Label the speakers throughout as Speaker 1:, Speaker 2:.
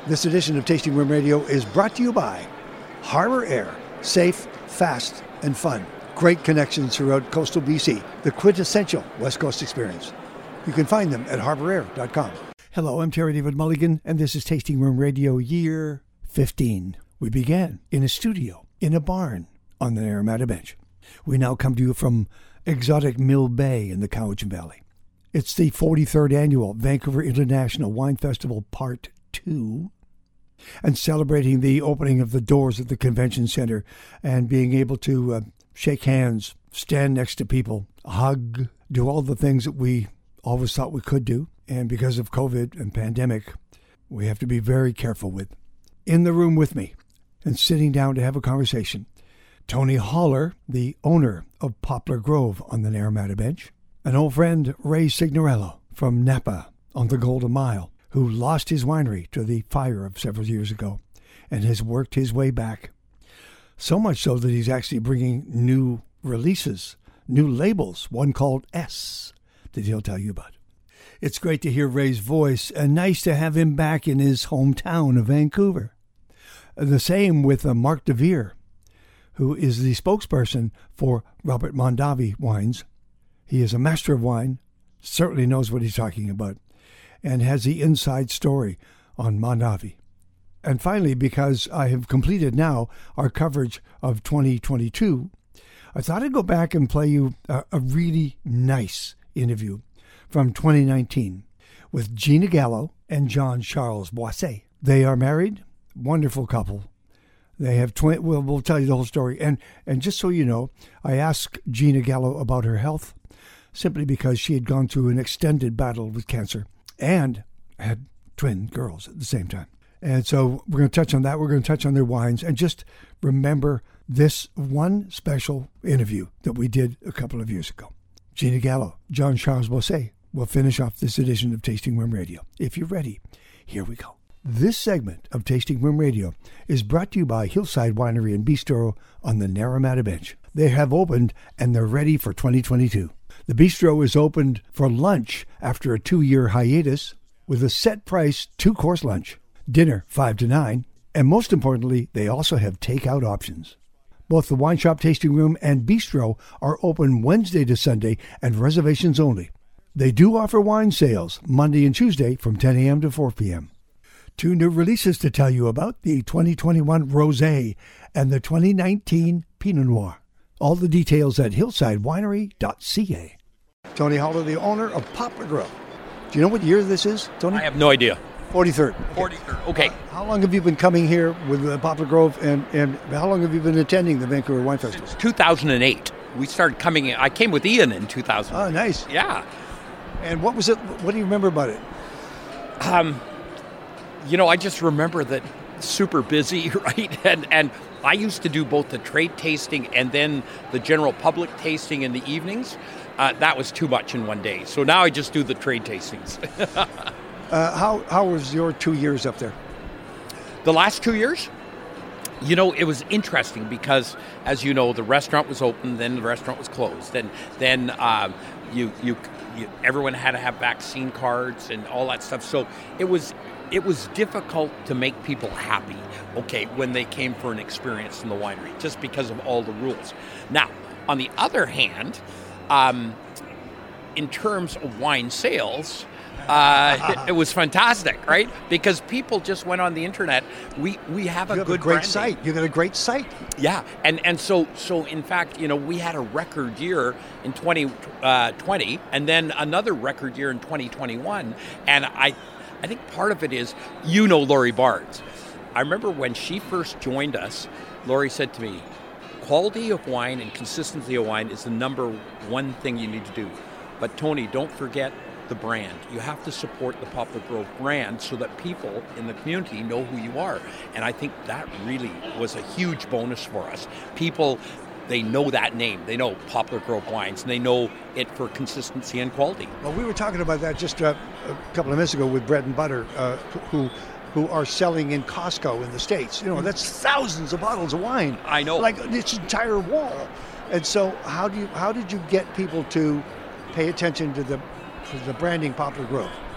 Speaker 1: This edition of Tasting Room Radio is brought to you by Harbor Air. Safe, fast, and fun. Great connections throughout coastal BC. The quintessential West Coast experience. You can find them at harbораir.com. Hello, I'm Terry David Mulligan, and this is Tasting Room Radio year 15. We began in a studio, in a barn, on the Naramata Bench. We now come to you from exotic Mill Bay in the Cowichan Valley. It's the 43rd annual Vancouver International Wine Festival Part 2. And celebrating the opening of the doors at the convention center and being able to shake hands, stand next to people, hug, do all the things that we always thought we could do. And because of COVID and pandemic, we have to be very careful with. In the room with me and sitting down to have a conversation, Tony Holler, the owner of Poplar Grove on the Naramata Bench, an old friend, Ray Signorello from Napa on the Golden Mile, who lost his winery to the fire of several years ago and has worked his way back. So much so that he's actually bringing new releases, new labels, one called S, that he'll tell you about. It's great to hear Ray's voice and nice to have him back in his hometown of Vancouver. The same with Mark DeVere, who is the spokesperson for Robert Mondavi Wines. He is a master of wine, certainly knows what he's talking about, and has the inside story on Mondavi. And finally, because I have completed now our coverage of 2022, I thought I'd go back and play you a really nice interview from 2019 with Gina Gallo and John Charles Boisset. They are married, wonderful couple. They have we'll tell you the whole story. And just so you know, I asked Gina Gallo about her health simply because she had gone through an extended battle with cancer and had twin girls at the same time. And so we're going to touch on that. We're going to touch on their wines. And just remember this one special interview that we did a couple of years ago. Gina Gallo, John Charles Boisset will finish off this edition of Tasting Room Radio. If you're ready, here we go. This segment of Tasting Room Radio is brought to you by Hillside Winery and Bistro on the Naramata Bench. They have opened and they're ready for 2022. The bistro is opened for lunch after a 2-year hiatus with a set price 2-course lunch, dinner 5 to 9, and most importantly, they also have takeout options. Both the wine shop, tasting room, and bistro are open Wednesday to Sunday and reservations only. They do offer wine sales Monday and Tuesday from 10 a.m. to 4 p.m. 2 new releases to tell you about, the 2021 Rosé and the 2019 Pinot Noir. All the details at hillsidewinery.ca. Tony Holler, the owner of Poplar Grove. Do you know what year this is, Tony?
Speaker 2: I have no idea.
Speaker 1: 43rd.
Speaker 2: 43rd, okay.
Speaker 1: How long have you been coming here with Poplar Grove, and how long have you been attending the Vancouver Wine Festival?
Speaker 2: Since 2008. We started coming, I came with Ian in 2000.
Speaker 1: Oh, nice.
Speaker 2: Yeah.
Speaker 1: And what was it, what do you remember about it?
Speaker 2: I just remember that super busy, right? And I used to do both the trade tasting and then the general public tasting in the evenings. That was too much in one day. So now I just do the trade tastings.
Speaker 1: How was your 2 years up there?
Speaker 2: The last 2 years? It was interesting because, as you know, the restaurant was open, then the restaurant was closed. Then everyone had to have vaccine cards and all that stuff. So it was difficult to make people happy, when they came for an experience in the winery, just because of all the rules. Now, on the other hand, in terms of wine sales, it was fantastic, right? Because people just went on the internet. We have a good
Speaker 1: great site. You got a great site.
Speaker 2: Yeah, and so in fact, we had a record year in 2020, and then another record year in 2021, and I think part of it is, Laurie Barnes. I remember when she first joined us, Laurie said to me, quality of wine and consistency of wine is the number one thing you need to do. But Tony, don't forget the brand. You have to support the Poplar Grove brand so that people in the community know who you are. And I think that really was a huge bonus for us. People, they know that name. They know Poplar Grove Wines, and they know it for consistency and quality.
Speaker 1: Well, we were talking about that just a couple of minutes ago with Bread and Butter, who are selling in Costco in the States. That's thousands of bottles of wine.
Speaker 2: I know.
Speaker 1: Like this entire wall. And so how did you get people to pay attention to the branding Poplar Grove?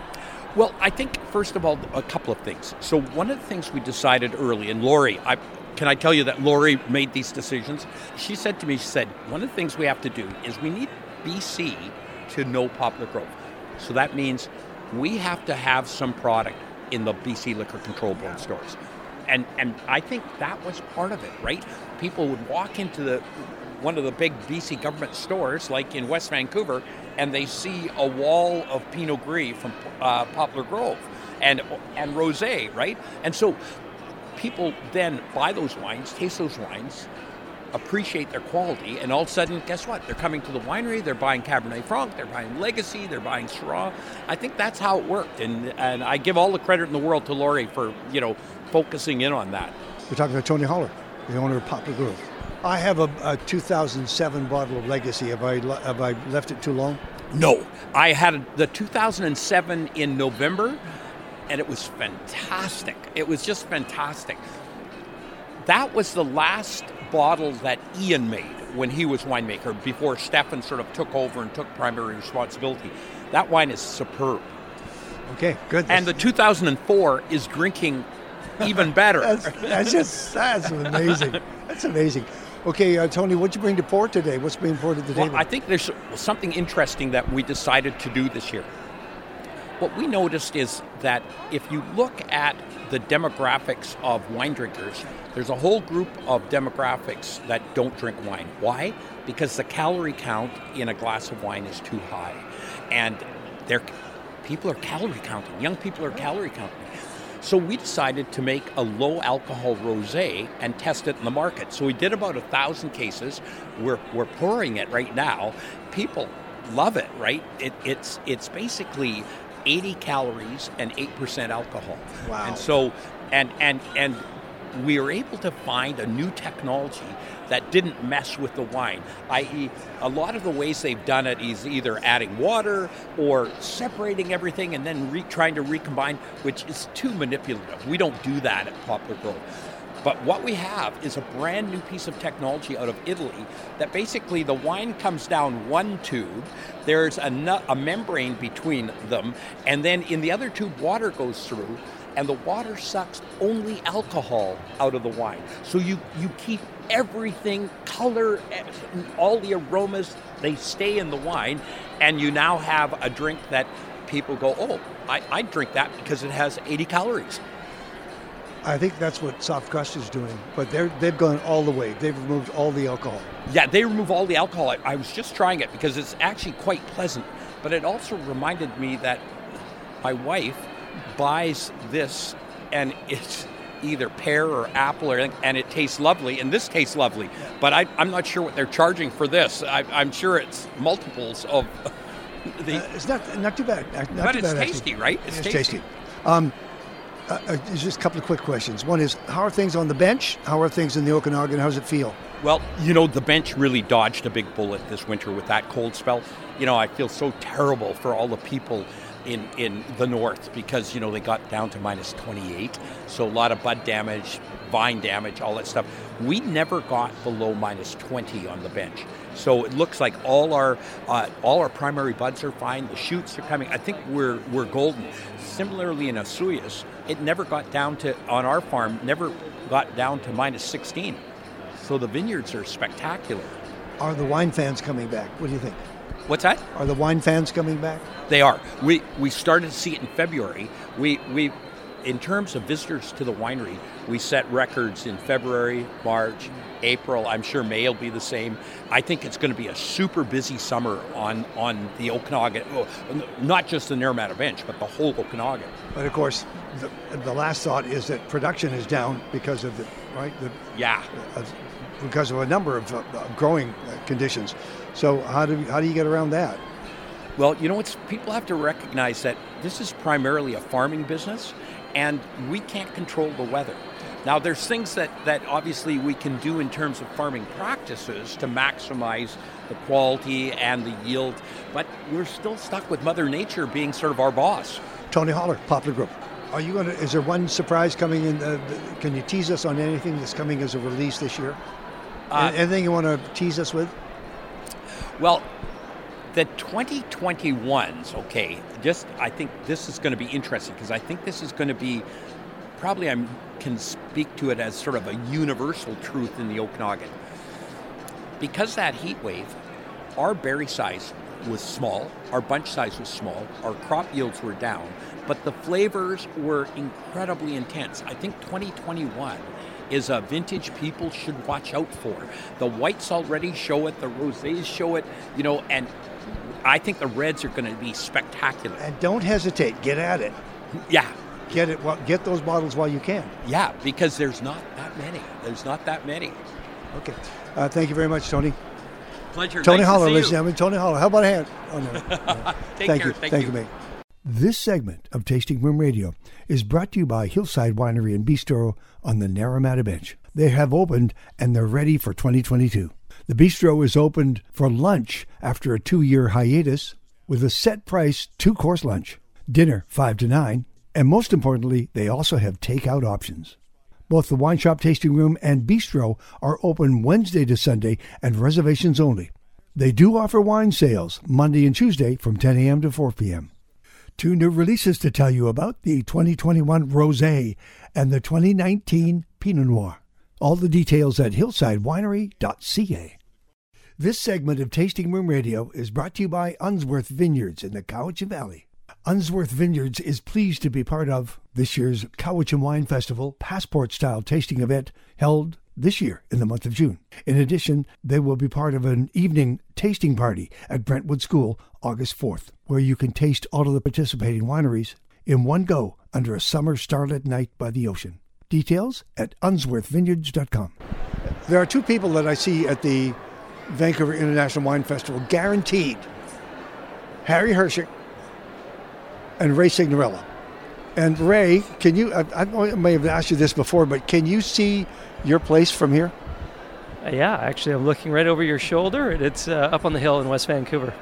Speaker 2: Well, I think, first of all, a couple of things. So one of the things we decided early, and Lori, can I tell you that Lori made these decisions? She said to me, one of the things we have to do is we need BC to know Poplar Grove. So that means we have to have some product in the BC Liquor Control Board stores. And I think that was part of it, right? People would walk into one of the big BC government stores, like in West Vancouver, and they see a wall of Pinot Gris from Poplar Grove and Rosé, right? And so people then buy those wines, taste those wines, appreciate their quality, and all of a sudden, guess what? They're coming to the winery, they're buying Cabernet Franc, they're buying Legacy, they're buying Syrah. I think that's how it worked, and I give all the credit in the world to Lori for, focusing in on that.
Speaker 1: We're talking to Tony Holler, the owner of Poplar Grove. I have a 2007 bottle of Legacy. Have I left it too long?
Speaker 2: No. I had the 2007 in November, and it was fantastic. It was just fantastic. That was the last bottle that Ian made when he was winemaker, before Stefan sort of took over and took primary responsibility. That wine is superb.
Speaker 1: Okay, good.
Speaker 2: And the 2004 is drinking even better.
Speaker 1: that's amazing. That's amazing. Okay, Tony, what'd you bring to port today? What's being poured at the table?
Speaker 2: I think there's something interesting that we decided to do this year. What we noticed is that if you look at the demographics of wine drinkers, there's a whole group of demographics that don't drink wine. Why? Because the calorie count in a glass of wine is too high. And people are calorie counting. Young people are calorie counting. So we decided to make a low-alcohol rosé and test it in the market. So we did about 1,000 cases. We're pouring it right now. People love it, right? It's basically 80 calories and 8% alcohol.
Speaker 1: Wow.
Speaker 2: And so, and we were able to find a new technology that didn't mess with the wine, i.e. a lot of the ways they've done it is either adding water or separating everything and then trying to recombine, which is too manipulative. We don't do that at Poplar Grove. But what we have is a brand new piece of technology out of Italy that basically the wine comes down one tube, there's a membrane between them, and then in the other tube water goes through, and the water sucks only alcohol out of the wine. So you keep everything, color, all the aromas, they stay in the wine, and you now have a drink that people go, oh, I drink that because it has 80 calories.
Speaker 1: I think that's what Soft Crust is doing, but they've gone all the way. They've removed all the alcohol.
Speaker 2: Yeah, they remove all the alcohol. I was just trying it because it's actually quite pleasant, but it also reminded me that my wife buys this and it's either pear or apple and it tastes lovely, and this tastes lovely, but I'm not sure what they're charging for this. I'm sure it's multiples of the...
Speaker 1: it's not too bad.
Speaker 2: But it's tasty, right?
Speaker 1: It's tasty. Just a couple of quick questions. One is, how are things on the bench? How are things in the Okanagan? How does it feel?
Speaker 2: Well, the bench really dodged a big bullet this winter with that cold spell. I feel so terrible for all the people in the north because, they got down to minus 28. So a lot of bud damage, vine damage, all that stuff. We never got below minus 20 on the bench. So it looks like all our primary buds are fine. The shoots are coming. I think we're golden. Similarly in Osoyoos, it never got down to, on our farm, never got down to minus 16. So the vineyards are spectacular.
Speaker 1: Are the wine fans coming back? What do you think?
Speaker 2: What's that?
Speaker 1: Are the wine fans coming back?
Speaker 2: They are. We started to see it in February. We in terms of visitors to the winery, we set records in February, March, April. I'm sure May will be the same. I think it's going to be a super busy summer on the Okanagan, not just the Naramata Bench, but the whole Okanagan.
Speaker 1: But of course, the last thought is that production is down because of because of a number of growing conditions. So how do you get around that?
Speaker 2: Well, people have to recognize that this is primarily a farming business, and we can't control the weather. Now, there's things that obviously we can do in terms of farming practices to maximize the quality and the yield, but we're still stuck with Mother Nature being sort of our boss.
Speaker 1: Tony Holler, Poplar Grove. Is there one surprise coming in? Can you tease us on anything that's coming as a release this year? Anything you want to tease us with?
Speaker 2: Well, The 2021s, okay, I think this is going to be interesting because I think this is going to be, probably I can speak to it as sort of a universal truth in the Okanagan. Because that heat wave, our berry size was small, our bunch size was small, our crop yields were down, but the flavors were incredibly intense. I think 2021 is a vintage people should watch out for. The whites already show it, the rosés show it, and I think the reds are going to be spectacular.
Speaker 1: And don't hesitate. Get at it.
Speaker 2: Yeah.
Speaker 1: Get those bottles while you can.
Speaker 2: Yeah, because there's not that many.
Speaker 1: Okay. Thank you very much, Tony.
Speaker 2: Pleasure.
Speaker 1: Tony
Speaker 2: nice
Speaker 1: Holler,
Speaker 2: to see
Speaker 1: ladies and
Speaker 2: you.
Speaker 1: gentlemen. Tony Holler. How about a hand? Oh, no.
Speaker 2: Thank you.
Speaker 1: Thank you, mate. This segment of Tasting Room Radio is brought to you by Hillside Winery and Bistro on the Naramata Bench. They have opened and they're ready for 2022. The bistro is opened for lunch after a 2-year hiatus with a set price 2-course lunch, dinner 5 to 9, and most importantly, they also have takeout options. Both the Wine Shop Tasting Room and Bistro are open Wednesday to Sunday and reservations only. They do offer wine sales Monday and Tuesday from 10 a.m. to 4 p.m. 2 new releases to tell you about, the 2021 Rosé and the 2019 Pinot Noir. All the details at hillsidewinery.ca. This segment of Tasting Room Radio is brought to you by Unsworth Vineyards in the Cowichan Valley. Unsworth Vineyards is pleased to be part of this year's Cowichan Wine Festival passport-style tasting event held this year in the month of June. In addition, they will be part of an evening tasting party at Brentwood School August 4th, where you can taste all of the participating wineries in one go under a summer starlit night by the ocean. Details at unsworthvineyards.com. There are 2 people that I see at the Vancouver International Wine Festival, guaranteed. Harry Hershik and Ray Signorello. And Ray, can you, I may have asked you this before, but can you see your place from here?
Speaker 3: Yeah, actually I'm looking right over your shoulder. It's up on the hill in West Vancouver.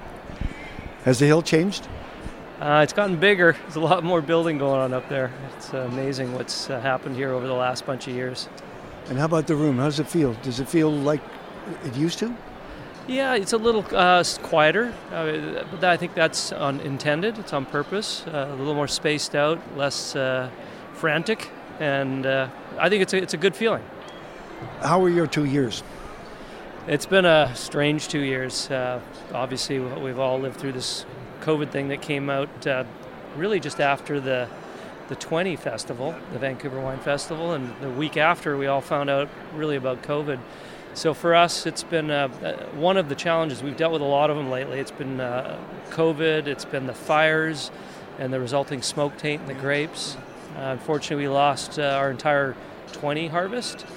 Speaker 1: Has the hill changed?
Speaker 3: It's gotten bigger. There's a lot more building going on up there. It's amazing what's happened here over the last bunch of years.
Speaker 1: And how about the room? How does it feel? Does it feel like it used to?
Speaker 3: Yeah, it's a little quieter, but I think that's intended. It's on purpose. A little more spaced out, less frantic, and I think it's a good feeling.
Speaker 1: How were your 2 years?
Speaker 3: It's been a strange 2 years. Obviously, we've all lived through this COVID thing that came out really just after the 20 festival, the Vancouver Wine Festival, and the week after we all found out really about COVID. So for us, it's been one of the challenges. We've dealt with a lot of them lately. It's been COVID, it's been the fires, and the resulting smoke taint in the grapes. Unfortunately, we lost our entire 20 harvest,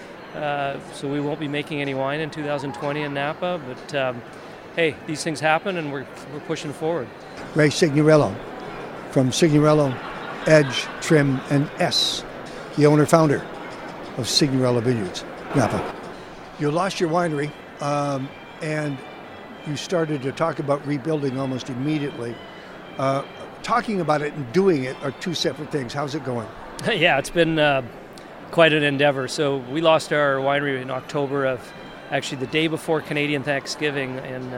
Speaker 3: so we won't be making any wine in 2020 in Napa. But hey, these things happen, and we're pushing forward.
Speaker 1: Ray Signorello from Signorello, Edge, Trim, and S, the owner-founder of Signorello Vineyards, Napa. You lost your winery, and you started to talk about rebuilding almost immediately. Talking about it and doing it are 2 separate things. How's it going?
Speaker 3: Yeah, it's been quite an endeavor. So we lost our winery in October of, actually the day before Canadian Thanksgiving in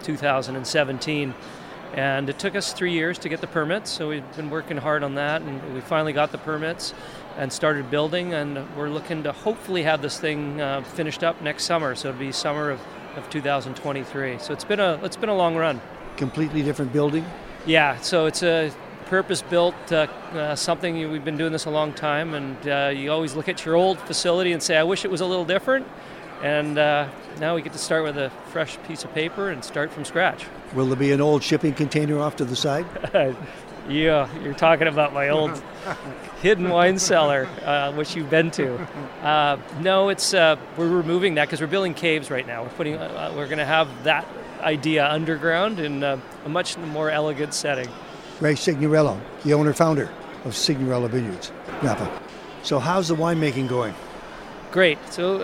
Speaker 3: 2017. And it took us 3 years to get the permits, so we've been working hard on that, and we finally got the permits and started building, and we're looking to hopefully have this thing finished up next summer, so it'll be summer of 2023. So it's been a long run.
Speaker 1: Completely different building?
Speaker 3: Yeah, so it's a purpose-built something. We've been doing this a long time, and you always look at your old facility and say, I wish it was a little different. And now we get to start with a fresh piece of paper and start from scratch.
Speaker 1: Will there be an old shipping container off to the side?
Speaker 3: Yeah, you're talking about my old hidden wine cellar, which you've been to. No, it's we're removing that because we're building caves right now. We're going to have that idea underground in a much more elegant setting.
Speaker 1: Ray Signorello, the owner-founder of Signorello Vineyards, Napa. So how's the winemaking going?
Speaker 3: Great. So,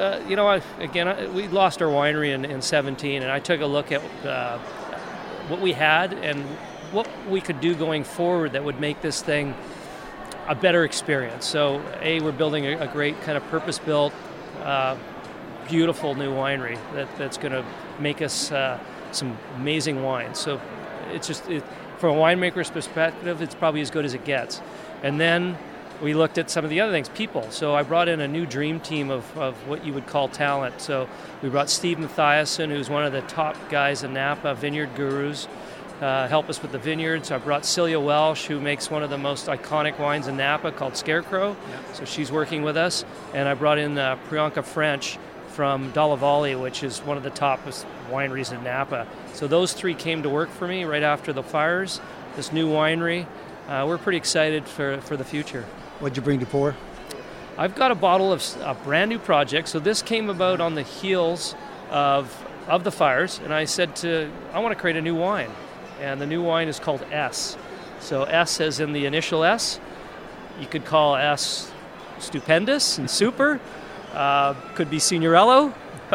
Speaker 3: we lost our winery in 17, and I took a look at what we had and what we could do going forward that would make this thing a better experience. So, we're building a great kind of purpose-built, beautiful new winery that's going to make us some amazing wines. So it's just, from a winemaker's perspective, it's probably as good as it gets. And then we looked at some of the other things, people. So I brought in a new dream team of what you would call talent. So we brought Steve Mathiasen, who's one of the top guys in Napa, vineyard gurus, help us with the vineyards. I brought Celia Welsh, who makes one of the most iconic wines in Napa called Scarecrow. Yep. So she's working with us. And I brought in Priyanka French from Dalla Valle, which is one of the top wineries in Napa. So those three came to work for me right after the fires, this new winery. We're pretty excited for the future.
Speaker 1: What'd you bring to pour?
Speaker 3: I've got a bottle of a brand new project. So this came about on the heels of the fires. And I said I want to create a new wine. And the new wine is called S. So S as in the initial S. You could call S stupendous and super. Could be Signorello.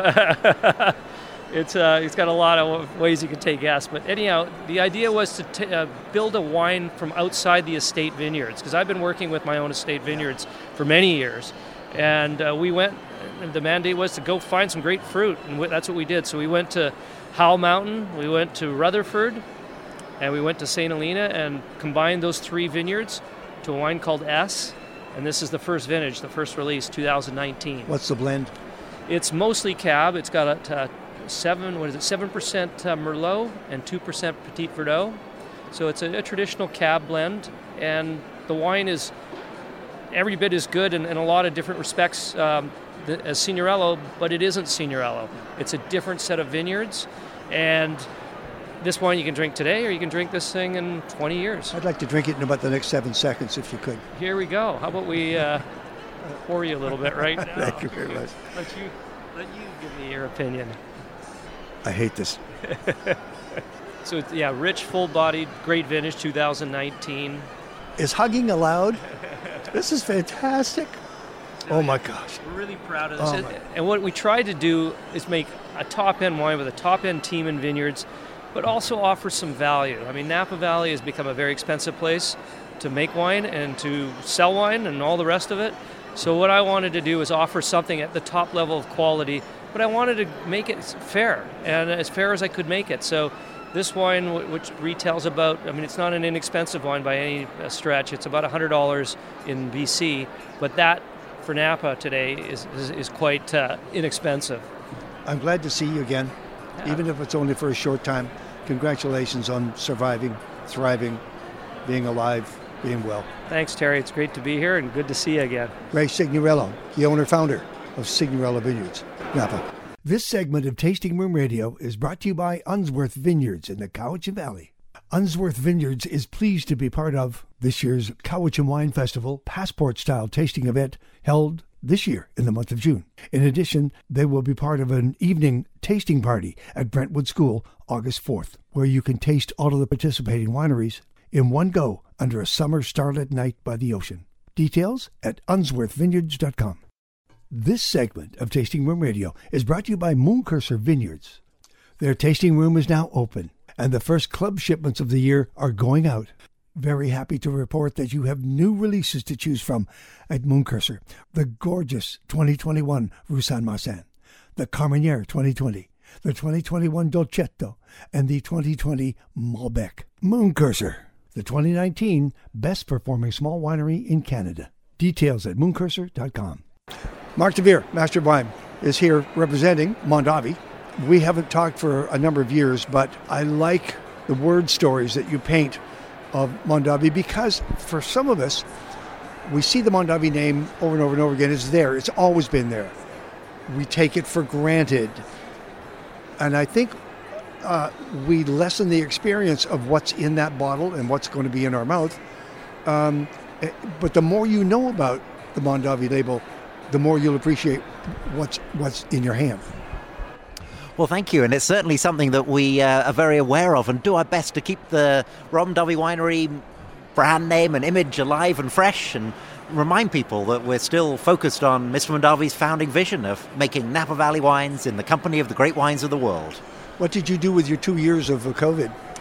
Speaker 3: It's got a lot of ways you can take S. But anyhow, the idea was to build a wine from outside the estate vineyards, because I've been working with my own estate vineyards for many years. And we went, and the mandate was to go find some great fruit, and that's what we did. So we went to Howell Mountain, we went to Rutherford, and we went to St. Helena and combined those three vineyards to a wine called S. And this is the first vintage, the first release, 2019.
Speaker 1: What's the blend?
Speaker 3: It's mostly Cab. It's got 7% Merlot and 2% Petit Verdot. So it's a traditional Cab blend. And the wine is every bit as good in a lot of different respects as Signorello, but it isn't Signorello. It's a different set of vineyards. And this wine you can drink today, or you can drink this thing in 20 years.
Speaker 1: I'd like to drink it in about the next 7 seconds, if you could.
Speaker 3: Here we go. How about we pour you a little bit right now?
Speaker 1: Thank you very much.
Speaker 3: Let you give me your opinion.
Speaker 1: I hate this.
Speaker 3: So, rich, full-bodied, great vintage, 2019.
Speaker 1: Is hugging allowed? This is fantastic. Oh, my gosh.
Speaker 3: We're really proud of this. And what we tried to do is make a top-end wine with a top-end team in vineyards, but also offer some value. I mean, Napa Valley has become a very expensive place to make wine and to sell wine and all the rest of it. So what I wanted to do is offer something at the top level of quality, but I wanted to make it fair, and as fair as I could make it. So this wine, which retails about, it's not an inexpensive wine by any stretch. It's about $100 in BC, but that for Napa today is quite inexpensive.
Speaker 1: I'm glad to see you again, even if it's only for a short time. Congratulations on surviving, thriving, being alive, being well.
Speaker 3: Thanks, Terry. It's great to be here and good to see you again.
Speaker 1: Ray Signorello, the owner-founder of Signorello Vineyards, Napa. This segment of Tasting Room Radio is brought to you by Unsworth Vineyards in the Cowichan Valley. Unsworth Vineyards is pleased to be part of this year's Cowichan Wine Festival passport-style tasting event held this year in the month of June. In addition, they will be part of an evening tasting party at Brentwood School August 4th, where you can taste all of the participating wineries in one go under a summer starlit night by the ocean. Details at unsworthvineyards.com. This segment of Tasting Room Radio is brought to you by Mooncursor Vineyards. Their tasting room is now open, and the first club shipments of the year are going out. Very happy to report that you have new releases to choose from at Mooncursor. The gorgeous 2021 Roussanne Marsanne, the Carmenere 2020, the 2021 Dolcetto, and the 2020 Malbec. Mooncursor, the 2019 best performing small winery in Canada. Details at mooncursor.com. Mark DeVere, Master of Wine, is here representing Mondavi. We haven't talked for a number of years, but I like the word stories that you paint of Mondavi, because for some of us, we see the Mondavi name over and over and over again. It's there. It's always been there. We take it for granted. And I think we lessen the experience of what's in that bottle and what's going to be in our mouth. But the more you know about the Mondavi label, the more you'll appreciate what's in your hand.
Speaker 4: Well, thank you, and it's certainly something that we are very aware of and do our best to keep the Mondavi Winery brand name and image alive and fresh, and remind people that we're still focused on Mr. Mondavi's founding vision of making Napa Valley wines in the company of the great wines of the world.
Speaker 1: What did you do with your 2 years of COVID?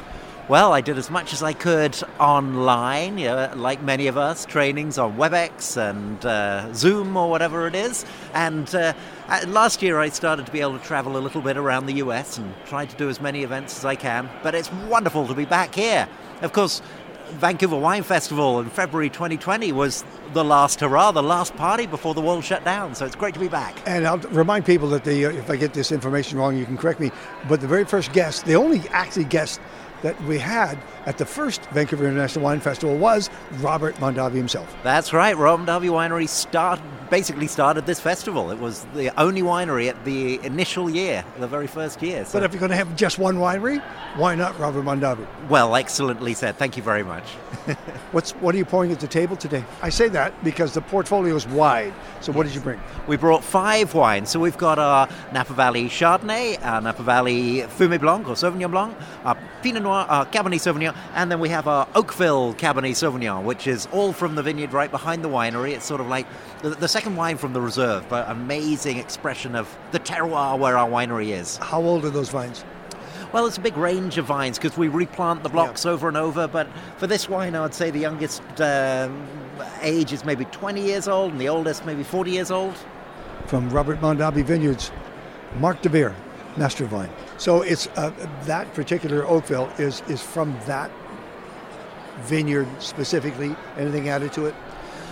Speaker 4: Well, I did as much as I could online, like many of us, trainings on WebEx and Zoom or whatever it is. And last year I started to be able to travel a little bit around the US and try to do as many events as I can. But it's wonderful to be back here. Of course, Vancouver Wine Festival in February 2020 was the last hurrah, the last party before the world shut down. So it's great to be back.
Speaker 1: And I'll remind people that if I get this information wrong, you can correct me, but the very first guest, the only actually guest that we had at the first Vancouver International Wine Festival was Robert Mondavi himself.
Speaker 4: That's right. Robert Mondavi Winery basically started this festival. It was the only winery at the initial year, the very first year. So.
Speaker 1: But if you're going to have just one winery, why not Robert Mondavi?
Speaker 4: Well, excellently said. Thank you very much.
Speaker 1: What are you pouring at the table today? I say that because the portfolio is wide. So what did you bring?
Speaker 4: We brought 5 wines. So we've got our Napa Valley Chardonnay, our Napa Valley Fumé Blanc or Sauvignon Blanc, our Pinot Noir, our Cabernet Sauvignon, and then we have our Oakville Cabernet Sauvignon, which is all from the vineyard right behind the winery. It's sort of like the second wine from the reserve, but amazing expression of the terroir where our winery is.
Speaker 1: How old are those vines?
Speaker 4: Well, it's a big range of vines because we replant the blocks over and over, but for this wine, I would say the youngest age is maybe 20 years old and the oldest maybe 40 years old.
Speaker 1: From Robert Mondavi Vineyards, Mark DeVere, Master of Wine. So it's that particular Oakville is from that vineyard specifically. Anything added to it?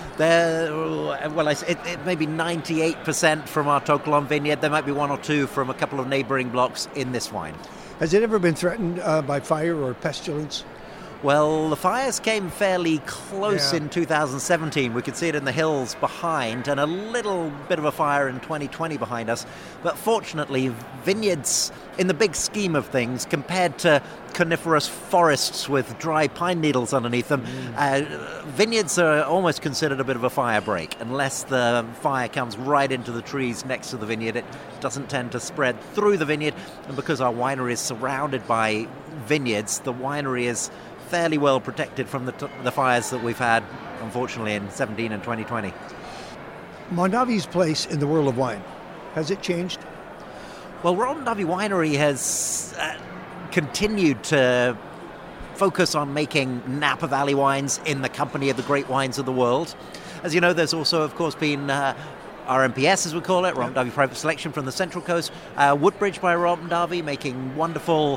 Speaker 4: It may be 98% from our Tokelon vineyard. There might be 1 or 2 from a couple of neighbouring blocks in this wine.
Speaker 1: Has it ever been threatened by fire or pestilence?
Speaker 4: Well, the fires came fairly close in 2017. We could see it in the hills behind, and a little bit of a fire in 2020 behind us. But fortunately, vineyards, in the big scheme of things, compared to coniferous forests with dry pine needles underneath them, vineyards are almost considered a bit of a fire break. Unless the fire comes right into the trees next to the vineyard, it doesn't tend to spread through the vineyard. And because our winery is surrounded by vineyards, the winery is fairly well protected from the fires that we've had, unfortunately, in 17 and 2020.
Speaker 1: Mondavi's place in the world of wine, has it changed?
Speaker 4: Well, Robert Mondavi Winery has continued to focus on making Napa Valley wines in the company of the great wines of the world. As you know, there's also, of course, been RMPS, as we call it, Robert Mondavi Private Selection from the Central Coast, Woodbridge by Robert Mondavi, making wonderful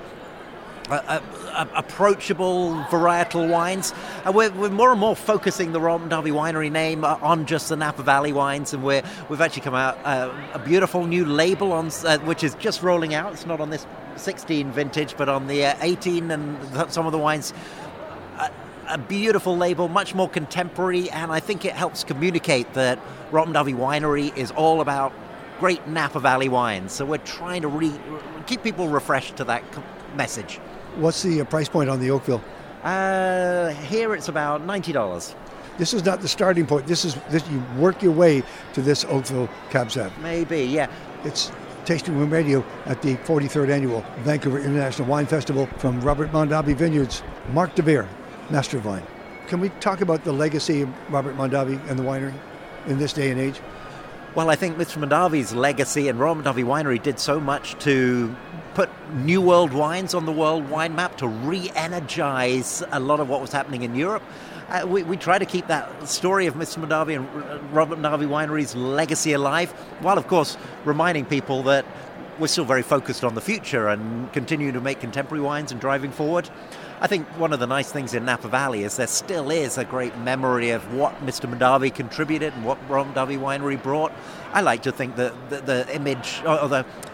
Speaker 4: approachable varietal wines. We're more and more focusing the Robert Mondavi Winery name on just the Napa Valley wines, and we've actually come out a beautiful new label on which is just rolling out. It's not on this 16 vintage, but on the 18 and some of the wines. A beautiful label, much more contemporary, and I think it helps communicate that Robert Mondavi Winery is all about great Napa Valley wines. So we're trying to keep people refreshed to that message.
Speaker 1: What's the price point on the Oakville?
Speaker 4: Here it's about $90.
Speaker 1: This is not the starting point. This you work your way to this Oakville Cab Sav.
Speaker 4: Maybe, yeah.
Speaker 1: It's Tasting Room Radio at the 43rd Annual Vancouver International Wine Festival. From Robert Mondavi Vineyards, Mark DeVere, Master of Wine. Can we talk about the legacy of Robert Mondavi and the winery in this day and age?
Speaker 4: Well, I think Mr. Mondavi's legacy and Robert Mondavi Winery did so much to put New World wines on the world wine map, to re-energize a lot of what was happening in Europe. We try to keep that story of Mr. Mondavi and Robert Mondavi Winery's legacy alive, while, of course, reminding people that we're still very focused on the future and continue to make contemporary wines and driving forward. I think one of the nice things in Napa Valley is there still is a great memory of what Mr. Mondavi contributed and what Robert Mondavi Winery brought. I like to think that the image or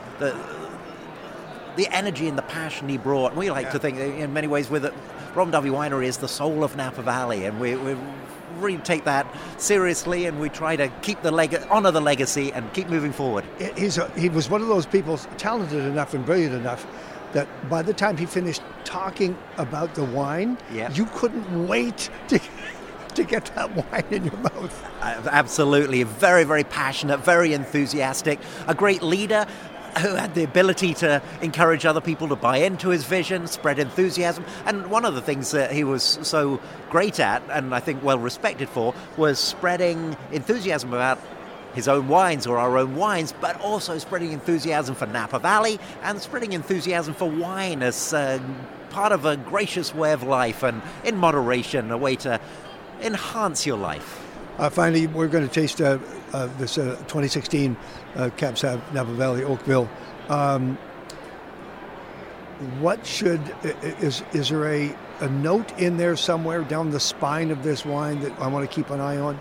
Speaker 4: the energy and the passion he brought, we like to think in many ways Robert Mondavi Winery is the soul of Napa Valley, and we really take that seriously, and we try to keep honor the legacy and keep moving forward.
Speaker 1: He was one of those people, talented enough and brilliant enough, that by the time he finished talking about the wine, you couldn't wait to get that wine in your mouth.
Speaker 4: Absolutely. Very, very passionate, very enthusiastic, a great leader who had the ability to encourage other people to buy into his vision, spread enthusiasm. And one of the things that he was so great at, and I think well respected for, was spreading enthusiasm about his own wines or our own wines, but also spreading enthusiasm for Napa Valley and spreading enthusiasm for wine as part of a gracious way of life and in moderation, a way to enhance your life.
Speaker 1: Finally, we're going to taste this 2016 Cab Sav Napa Valley Oakville. Is there a note in there somewhere down the spine of this wine that I want to keep an eye on?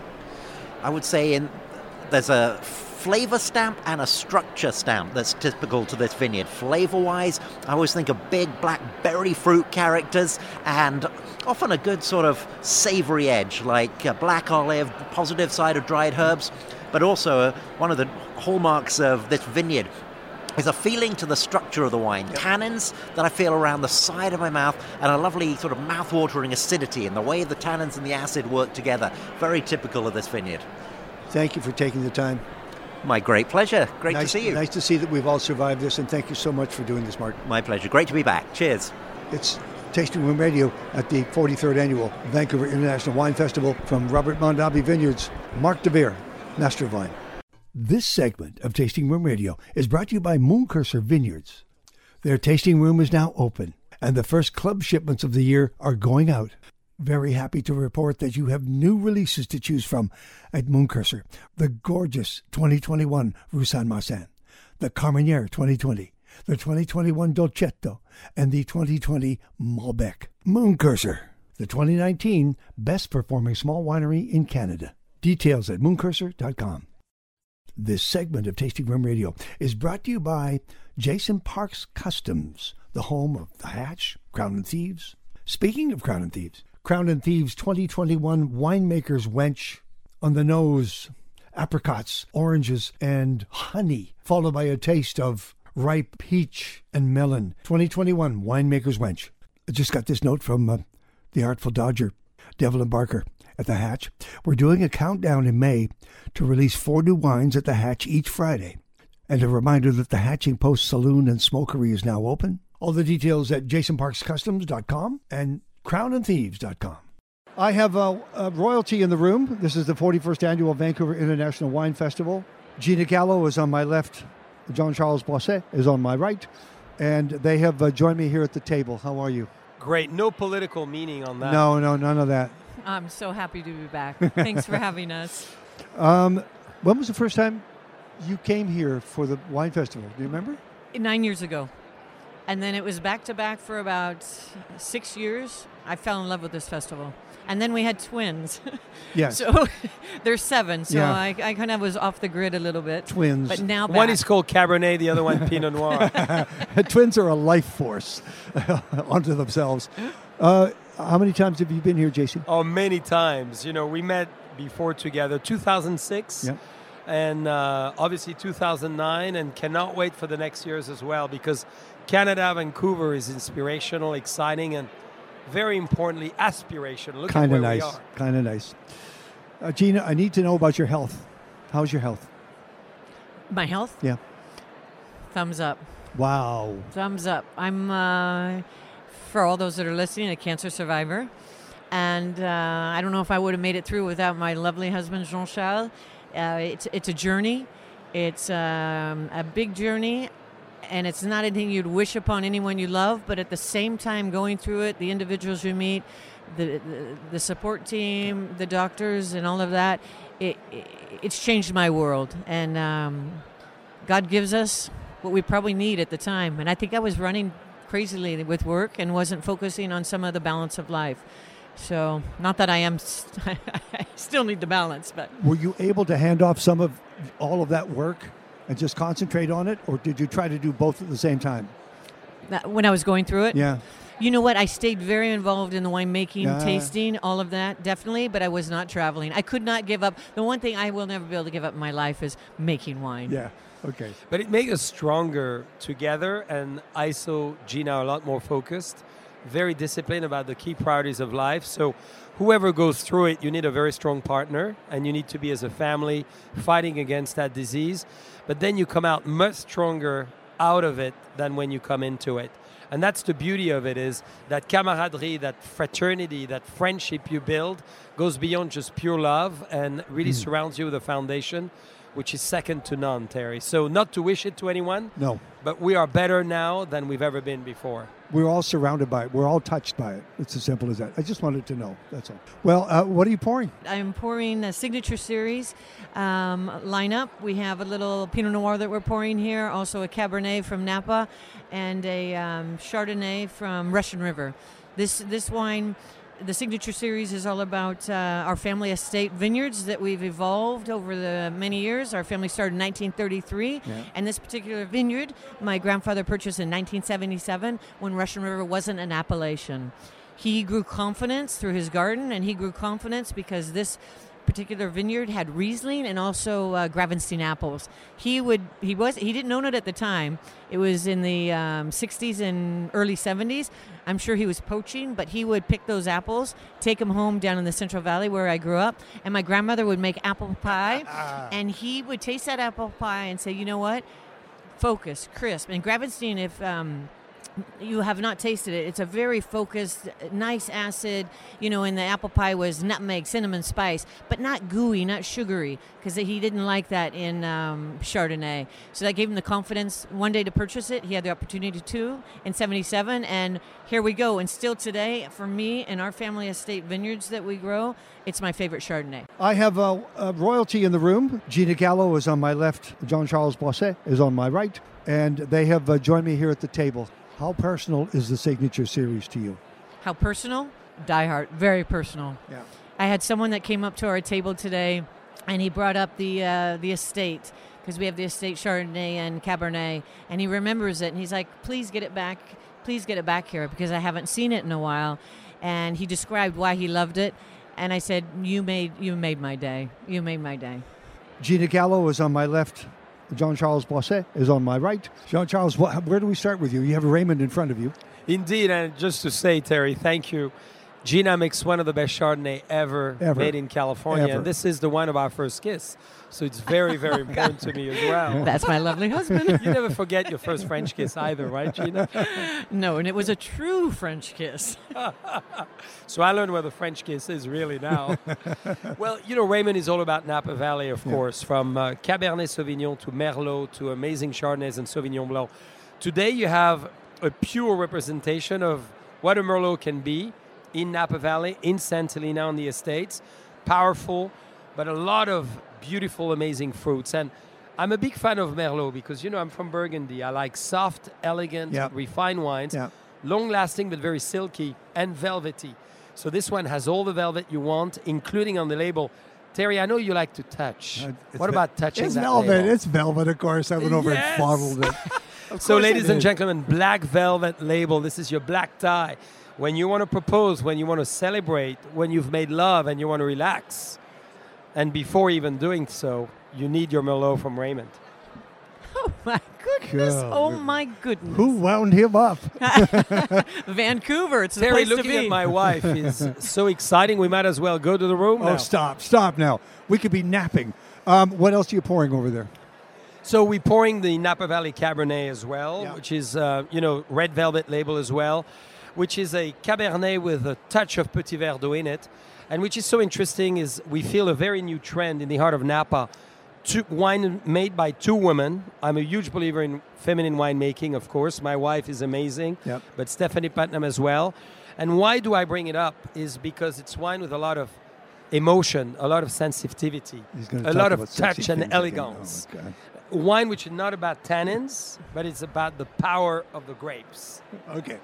Speaker 4: I would say there's a flavor stamp and a structure stamp that's typical to this vineyard. Flavor-wise, I always think of big black berry fruit characters and often a good sort of savory edge, like black olive, positive side of dried herbs, but also one of the hallmarks of this vineyard is a feeling to the structure of the wine. Yep. Tannins that I feel around the side of my mouth and a lovely sort of mouth-watering acidity in the way the tannins and the acid work together. Very typical of this vineyard.
Speaker 1: Thank you for taking the time.
Speaker 4: My great pleasure. Great to see you.
Speaker 1: Nice to see that we've all survived this, and thank you so much for doing this, Mark.
Speaker 4: My pleasure. Great to be back. Cheers.
Speaker 1: It's Tasting Room Radio at the 43rd Annual Vancouver International Wine Festival. From Robert Mondavi Vineyards, Mark DeVere, Master of Wine. This segment of Tasting Room Radio is brought to you by Mooncursor Vineyards. Their tasting room is now open, and the first club shipments of the year are going out. Very happy to report that you have new releases to choose from at Mooncursor. The gorgeous 2021 Roussanne Marsanne, the Carmenere 2020, the 2021 Dolcetto, and the 2020 Malbec. Mooncursor, the 2019 best performing small winery in Canada. Details at mooncursor.com. This segment of Tasting Room Radio is brought to you by Jason Parks Customs, the home of The Hatch, Crown & Thieves. Speaking of Crown & Thieves, Crown & Thieves 2021 Winemaker's Wench on the nose, apricots, oranges, and honey, followed by a taste of ripe peach and melon. 2021 Winemaker's Wench. I just got this note from the Artful Dodger, Devlin Barker at The Hatch. We're doing a countdown in May to release 4 new wines at The Hatch each Friday. And a reminder that the Hatching Post Saloon and Smokery is now open. All the details at jasonparkscustoms.com and crownandthieves.com. I have royalty in the room. This is the 41st Annual Vancouver International Wine Festival. Gina Gallo is on my left. Jean-Charles Boisset is on my right. And they have joined me here at the table. How are you?
Speaker 5: Great. No political meaning on that.
Speaker 1: No, none of that.
Speaker 6: I'm so happy to be back. Thanks for having us.
Speaker 1: When was the first time you came here for the wine festival? Do you remember?
Speaker 6: 9 years ago. And then it was back-to-back for about 6 years. I fell in love with this festival. And then we had twins.
Speaker 1: Yes.
Speaker 6: So there's 7. So
Speaker 1: Yeah.
Speaker 6: I kind of was off the grid a little bit.
Speaker 1: Twins.
Speaker 6: But now back.
Speaker 5: One is called Cabernet, the other one Pinot Noir.
Speaker 1: Twins are a life force unto themselves. How many times have you been here, Jason?
Speaker 5: Oh, many times. You know, we met before together, 2006.
Speaker 1: Yeah.
Speaker 5: And obviously 2009, and cannot wait for the next years as well, because Canada, Vancouver is inspirational, exciting, and very importantly, aspirational. Look at where we are.
Speaker 1: Kind of nice. Gina, I need to know about your health. How's your health?
Speaker 6: My health?
Speaker 1: Yeah.
Speaker 6: Thumbs up.
Speaker 1: Wow.
Speaker 6: Thumbs up. I'm, for all those that are listening, a cancer survivor. And I don't know if I would have made it through without my lovely husband, Jean-Charles. It's a journey. It's a big journey. And it's not anything you'd wish upon anyone you love, but at the same time going through it, the individuals you meet, the support team, the doctors, and all of that, it's changed my world. And God gives us what we probably need at the time. And I think I was running crazily with work and wasn't focusing on some of the balance of life. So, not that I am, I still need the balance, but.
Speaker 1: Were you able to hand off some of all of that work and just concentrate on it, or did you try to do both at the same time?
Speaker 6: When I was going through it?
Speaker 1: Yeah.
Speaker 6: You know what? I stayed very involved in the winemaking, tasting, all of that, definitely, but I was not traveling. I could not give up. The one thing I will never be able to give up in my life is making wine.
Speaker 1: Yeah, okay.
Speaker 5: But it makes us stronger together, and ISO, Gina, are a lot more focused, very disciplined about the key priorities of life. So whoever goes through it, you need a very strong partner, and you need to be as a family fighting against that disease. But then you come out much stronger out of it than when you come into it. And that's the beauty of it, is that camaraderie, that fraternity, that friendship you build goes beyond just pure love and really surrounds you with a foundation which is second to none, Terry. So not to wish it to anyone,
Speaker 1: no,
Speaker 5: but we are better now than we've ever been before.
Speaker 1: we're all surrounded by it. We're all touched by it. It's as simple as that. I just wanted to know. That's all. Well, what are you pouring?
Speaker 6: I'm pouring a Signature Series lineup. We have a little Pinot Noir that we're pouring here, also a Cabernet from Napa, and a Chardonnay from Russian River. This wine, the Signature Series, is all about our family estate vineyards that we've evolved over the many years. Our family started in 1933, and this particular vineyard, my grandfather purchased in 1977 when Russian River wasn't an appellation. He grew confidence through his garden, and he grew confidence because this particular vineyard had Riesling and also Gravenstein apples. He didn't own it at the time. It was in the 60s and early 70s. I'm sure he was poaching, but he would pick those apples, take them home down in the Central Valley where I grew up, and my grandmother would make apple pie, and he would taste that apple pie and say, you know what, focus, crisp. And Gravenstein, if you have not tasted it, it's a very focused, nice acid, and the apple pie was nutmeg, cinnamon, spice, but not gooey, not sugary, because he didn't like that in Chardonnay. So that gave him the confidence one day to purchase it. He had the opportunity to in 77, and here we go. And still today, for me and our family estate vineyards that we grow, it's my favorite Chardonnay.
Speaker 1: I have royalty in the room. Gina Gallo is on my left. Jean-Charles Boisset is on my right, and they have joined me here at the table. How personal is the Signature Series to you?
Speaker 6: How personal? Die hard. Very personal.
Speaker 1: Yeah.
Speaker 6: I had someone that came up to our table today, and he brought up the estate, because we have the estate Chardonnay and Cabernet, and he remembers it, and he's like, please get it back here, because I haven't seen it in a while. And he described why he loved it, and I said, you made my day. You made my day.
Speaker 1: Gina Gallo is on my left. Jean-Charles Boisset is on my right. Jean-Charles, where do we start with you? You have Raymond in front of you.
Speaker 5: Indeed, and just to say, Terry, thank you. Gina makes one of the best Chardonnay ever. Made in California.
Speaker 1: Ever.
Speaker 5: And this is the wine of our first kiss. So it's very, very important to me as well.
Speaker 6: That's my lovely husband.
Speaker 5: You never forget your first French kiss either, right, Gina?
Speaker 6: No, and it was a true French kiss.
Speaker 5: So I learned where the French kiss is really now. Well, Raymond is all about Napa Valley, of course, from Cabernet Sauvignon to Merlot to amazing Chardonnays and Sauvignon Blanc. Today you have a pure representation of what a Merlot can be in Napa Valley, in St. Helena on the estates. Powerful, but a lot of beautiful, amazing fruits. And I'm a big fan of Merlot because, I'm from Burgundy. I like soft, elegant, refined wines, long-lasting but very silky and velvety. So this one has all the velvet you want, including on the label. Terry, I know you like to touch. What about touching that
Speaker 1: velvet.
Speaker 5: label?
Speaker 1: It's velvet, of course. I went over and fondled it.
Speaker 5: So, ladies and gentlemen, black velvet label. This is your black tie. When you want to propose, when you want to celebrate, when you've made love and you want to relax. And before even doing so, you need your Merlot from Raymond.
Speaker 6: Oh, my goodness. Oh, my goodness.
Speaker 1: Who wound him up?
Speaker 6: Vancouver. It's the
Speaker 5: Terry,
Speaker 6: place to
Speaker 5: looking
Speaker 6: be.
Speaker 5: at my wife is so exciting. We might as well go to the room now.
Speaker 1: Oh, stop now. We could be napping. What else are you pouring over there?
Speaker 5: So we're pouring the Napa Valley Cabernet as well, which is, red velvet label as well, which is a Cabernet with a touch of Petit Verdot in it. And which is so interesting is we feel a very new trend in the heart of Napa. Wine made by two women. I'm a huge believer in feminine winemaking, of course. My wife is amazing, but Stephanie Putnam as well. And why do I bring it up is because it's wine with a lot of emotion, a lot of sensitivity, a lot of touch and elegance. Oh, wine which is not about tannins, but it's about the power of the grapes.
Speaker 1: Okay.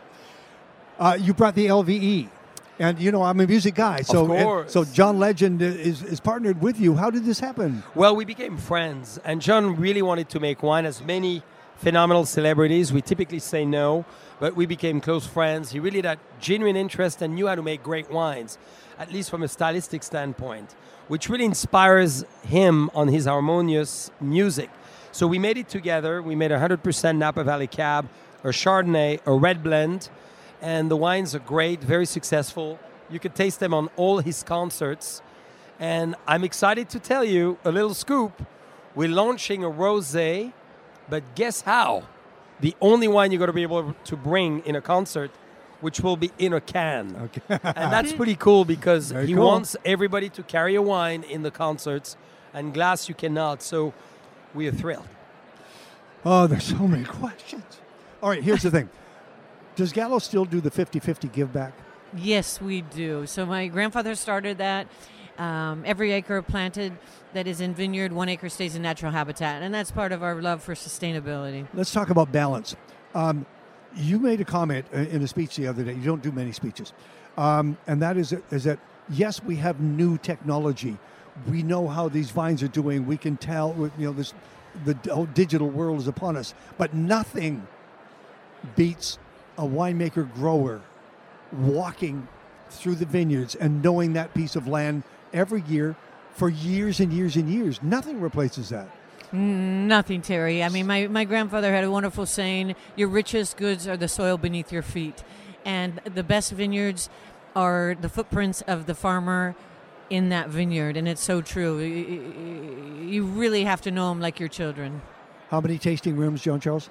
Speaker 1: You brought the LVE. And, I'm a music guy. So John Legend is partnered with you. How did this happen?
Speaker 5: Well, we became friends. And John really wanted to make wine. As many phenomenal celebrities, we typically say no. But we became close friends. He really had genuine interest and knew how to make great wines, at least from a stylistic standpoint, which really inspires him on his harmonious music. So we made it together. We made 100% Napa Valley Cab, a Chardonnay, a red blend. And the wines are great, very successful. You could taste them on all his concerts. And I'm excited to tell you a little scoop. We're launching a rosé, but guess how? The only wine you're going to be able to bring in a concert, which will be in a can. Okay. And that's pretty cool because he wants everybody to carry a wine in the concerts, and glass you cannot. So we are thrilled.
Speaker 1: Oh, there's so many questions. All right, here's the thing. Does Gallo still do the 50-50 give back?
Speaker 6: Yes, we do. So my grandfather started that. Every acre planted that is in vineyard, 1 acre stays in natural habitat, and that's part of our love for sustainability.
Speaker 1: Let's talk about balance. You made a comment in a speech the other day. You don't do many speeches, and that is that yes, we have new technology. We know how these vines are doing. We can tell. The whole digital world is upon us, but nothing beats a winemaker grower walking through the vineyards and knowing that piece of land every year for years and years and years. Nothing replaces that.
Speaker 6: Nothing, Terry. I mean, my grandfather had a wonderful saying, your richest goods are the soil beneath your feet. And the best vineyards are the footprints of the farmer in that vineyard. And it's so true. You really have to know them like your children.
Speaker 1: How many tasting rooms, Jean-Charles?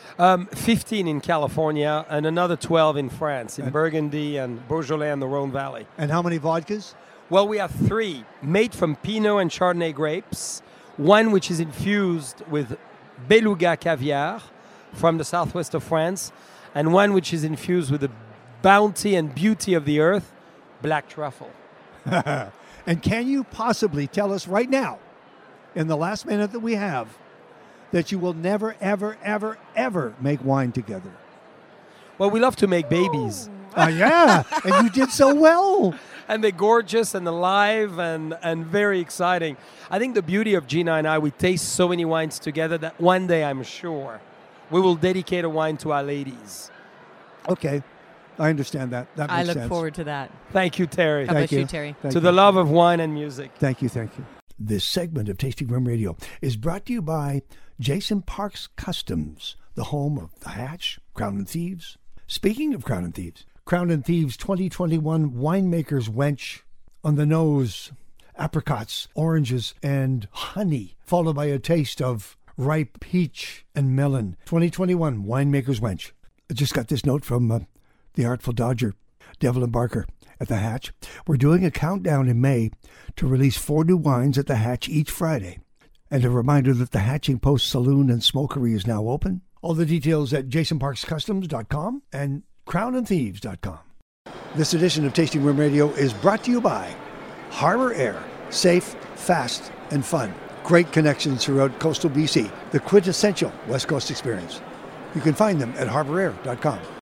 Speaker 5: 15 in California and another 12 in France, in Burgundy and Beaujolais and the Rhone Valley.
Speaker 1: And how many vodkas?
Speaker 5: Well, we have 3 made from Pinot and Chardonnay grapes. One which is infused with Beluga caviar from the southwest of France, and one which is infused with the bounty and beauty of the earth, black truffle.
Speaker 1: And can you possibly tell us right now, in the last minute that we have, that you will never, ever, ever, ever make wine together?
Speaker 5: Well, we love to make babies.
Speaker 1: Yeah, and you did so well.
Speaker 5: And they're gorgeous and alive and very exciting. I think the beauty of Gina and I, we taste so many wines together that one day, I'm sure, we will dedicate a wine to our ladies.
Speaker 1: Okay, I understand that. That makes
Speaker 6: I look
Speaker 1: sense.
Speaker 6: forward to that.
Speaker 5: Thank you, Terry.
Speaker 6: God bless
Speaker 1: you.
Speaker 6: you, Terry.
Speaker 1: Thank
Speaker 5: to
Speaker 1: you.
Speaker 5: the love of wine and music.
Speaker 1: Thank you. This segment of Tasting Room Radio is brought to you by Jason Parks Customs, the home of The Hatch, Crown and Thieves. Speaking of Crown and Thieves, Crown and Thieves 2021 Winemaker's Wench on the nose, apricots, oranges, and honey, followed by a taste of ripe peach and melon. 2021 Winemaker's Wench. I just got this note from the Artful Dodger, Devlin Barker at The Hatch. We're doing a countdown in May to release 4 new wines at The Hatch each Friday. And a reminder that the Hatching Post Saloon and Smokery is now open. All the details at jasonparkscustoms.com and crownandthieves.com. This edition of Tasting Room Radio is brought to you by Harbor Air. Safe, fast, and fun. Great connections throughout coastal BC. The quintessential West Coast experience. You can find them at harbораir.com.